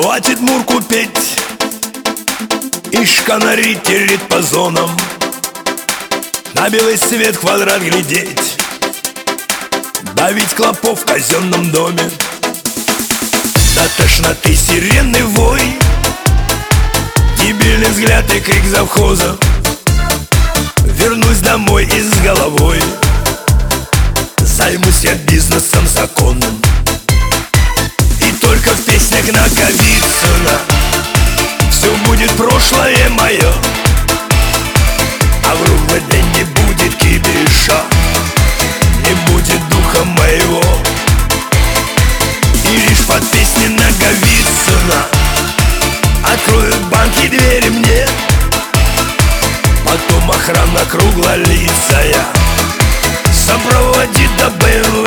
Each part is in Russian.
Хватит мурку петь и шканари терит по зонам, на белый свет квадрат глядеть, давить клопов в казенном доме. До тошноты сиренный вой, дебильный взгляд и крик завхоза. Вернусь домой и с головой займусь я бизнесом законным. И только в песнях Наговицына все будет прошлое мое, а в РУВД не будет кипиша, не будет духа моего. И лишь под песни Наговицына откроют банки двери мне, потом охрана круглолицая сопроводит до БМВ.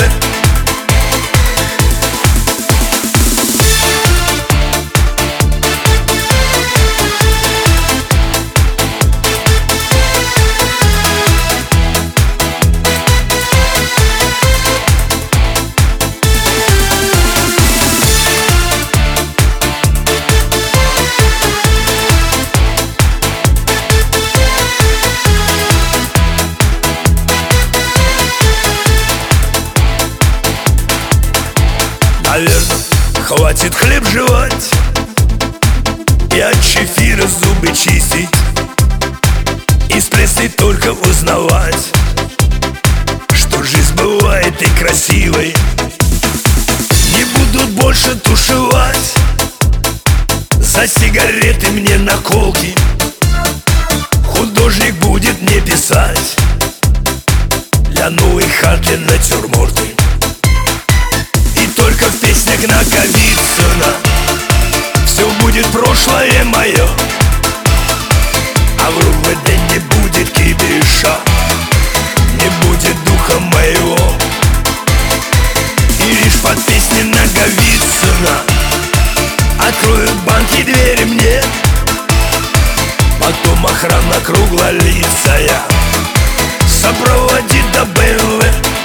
Наверное, хватит хлеб жевать и от чефира зубы чистить, из прессы только узнавать, что жизнь бывает и красивой. Не будут больше тушевать за сигареты мне наколки, художник будет мне писать для новой хаты натюрморты. Только в песнях Наговицына все будет прошлое мое, а в РУВД не будет кипиша, не будет духа моего. И лишь под песни Наговицына откроют банки двери мне, потом охрана круглолицая сопроводит до БМВ.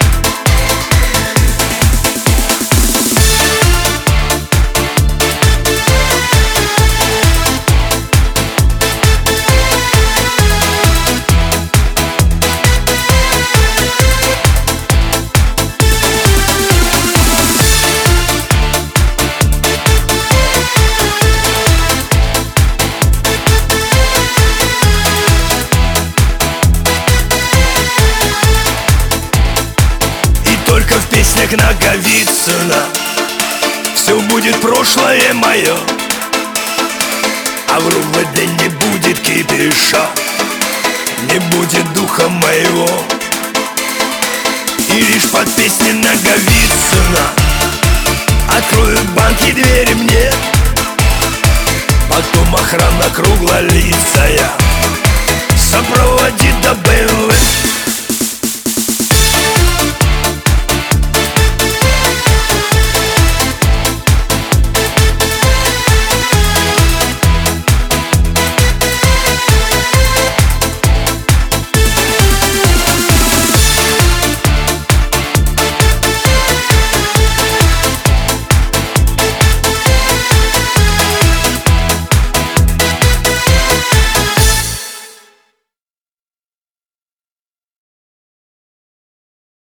Только в песнях Наговицына все будет прошлое мое, а в РУВД не будет кипиша, не будет духа моего. И лишь под песни Наговицына откроют банки двери мне, потом охрана круглолицая